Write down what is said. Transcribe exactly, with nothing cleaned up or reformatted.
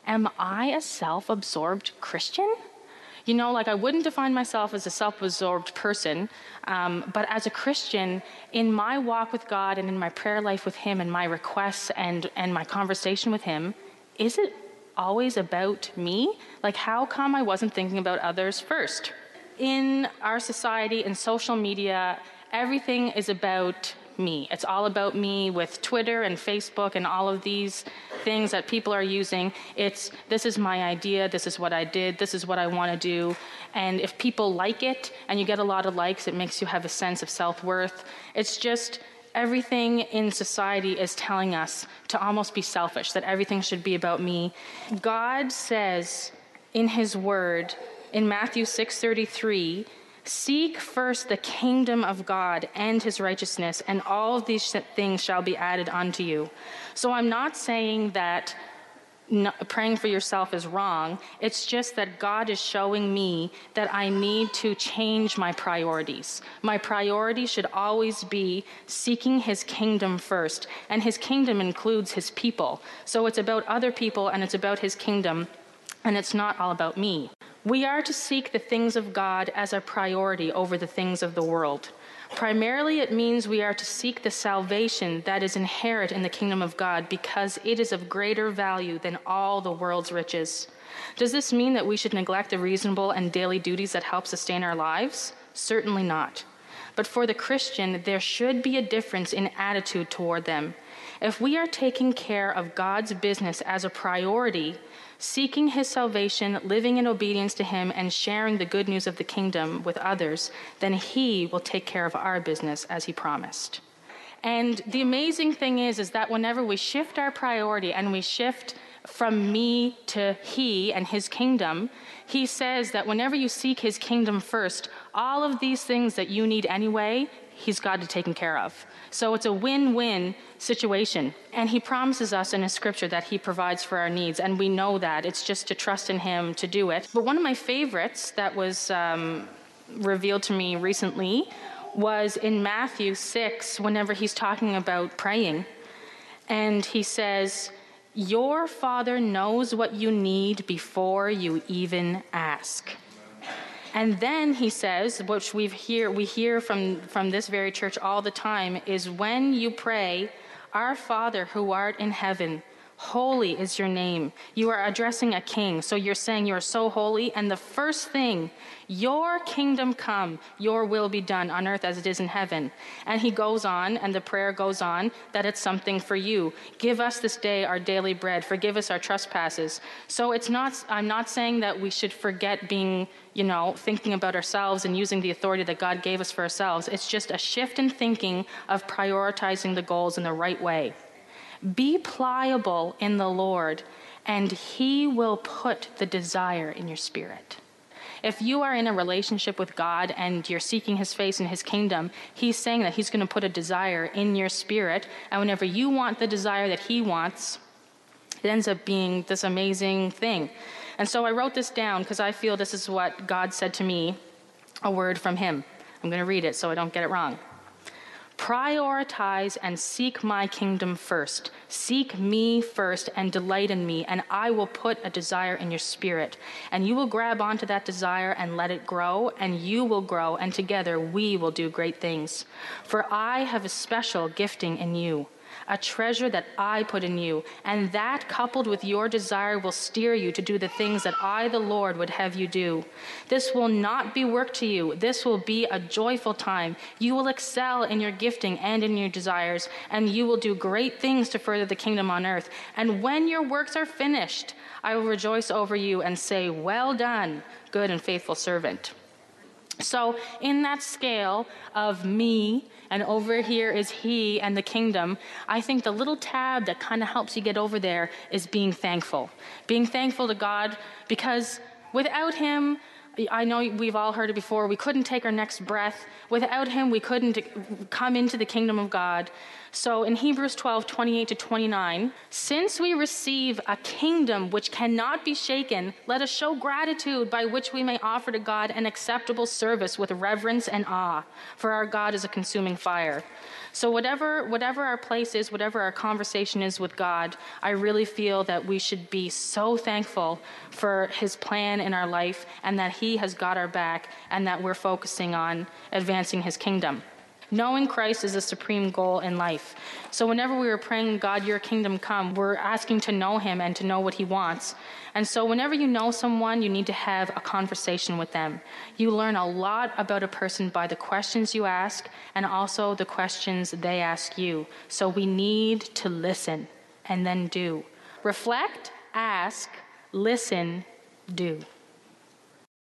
am I a self-absorbed Christian? You know, like I wouldn't define myself as a self-absorbed person, um, but as a Christian, in my walk with God and in my prayer life with Him and my requests and, and my conversation with Him, is it always about me? Like, how come I wasn't thinking about others first? In our society, in social media, everything is about me. It's all about me with Twitter and Facebook and all of these things that people are using. It's, this is my idea, this is what I did, this is what I want to do. And if people like it and you get a lot of likes, it makes you have a sense of self-worth. It's just everything in society is telling us to almost be selfish, that everything should be about me. God says in His Word, in Matthew six thirty-three, seek first the kingdom of God and His righteousness, and all of these things shall be added unto you. So I'm not saying that no, praying for yourself is wrong. It's just that God is showing me that I need to change my priorities. My priority should always be seeking His kingdom first. And His kingdom includes His people. So it's about other people and it's about His kingdom. And it's not all about me. We are to seek the things of God as a priority over the things of the world. Primarily, it means we are to seek the salvation that is inherent in the kingdom of God because it is of greater value than all the world's riches. Does this mean that we should neglect the reasonable and daily duties that help sustain our lives? Certainly not. But for the Christian, there should be a difference in attitude toward them. If we are taking care of God's business as a priority, seeking His salvation, living in obedience to Him, and sharing the good news of the kingdom with others, then He will take care of our business as He promised. And the amazing thing is, is that whenever we shift our priority and we shift from me to He and His kingdom, He says that whenever you seek His kingdom first, all of these things that you need anyway, He's got it taken care of. So it's a win-win situation. And He promises us in His scripture that He provides for our needs. And we know that. It's just to trust in Him to do it. But one of my favorites that was um, revealed to me recently was in Matthew six, whenever He's talking about praying. And He says, your Father knows what you need before you even ask. And then He says, which we hear we hear from, from this very church all the time, is when you pray, our Father who art in heaven, holy is your name. You are addressing a king. So you're saying you're so holy. And the first thing, your kingdom come, your will be done on earth as it is in heaven. And He goes on, and the prayer goes on, that it's something for you. Give us this day our daily bread. Forgive us our trespasses. So it's not, I'm not saying that we should forget being, you know, thinking about ourselves and using the authority that God gave us for ourselves. It's just a shift in thinking of prioritizing the goals in the right way. Be pliable in the Lord, and He will put the desire in your spirit. If you are in a relationship with God and you're seeking His face and His kingdom, He's saying that He's going to put a desire in your spirit. And whenever you want the desire that He wants, it ends up being this amazing thing. And so I wrote this down because I feel this is what God said to me, a word from Him. I'm going to read it so I don't get it wrong. Prioritize and seek my kingdom first. Seek me first and delight in me, and I will put a desire in your spirit. And you will grab onto that desire and let it grow, and you will grow, and together we will do great things. For I have a special gifting in you, a treasure that I put in you, and that coupled with your desire will steer you to do the things that I, the Lord, would have you do. This will not be work to you. This will be a joyful time. You will excel in your gifting and in your desires, and you will do great things to further the kingdom on earth. And when your works are finished, I will rejoice over you and say, well done, good and faithful servant. So in that scale of me, and over here is He and the kingdom, I think the little tab that kind of helps you get over there is being thankful. Being thankful to God, because without Him, I know we've all heard it before, we couldn't take our next breath. Without Him, we couldn't come into the kingdom of God. So in Hebrews twelve, twenty-eight to twenty-nine, since we receive a kingdom which cannot be shaken, let us show gratitude by which we may offer to God an acceptable service with reverence and awe, for our God is a consuming fire. So whatever, whatever our place is, whatever our conversation is with God, I really feel that we should be so thankful for his plan in our life and that he has got our back and that we're focusing on advancing his kingdom. Knowing Christ is a supreme goal in life. So whenever we are praying, God, your kingdom come, we're asking to know him and to know what he wants. And so whenever you know someone, you need to have a conversation with them. You learn a lot about a person by the questions you ask and also the questions they ask you. So we need to listen and then do. Reflect, ask, listen, do.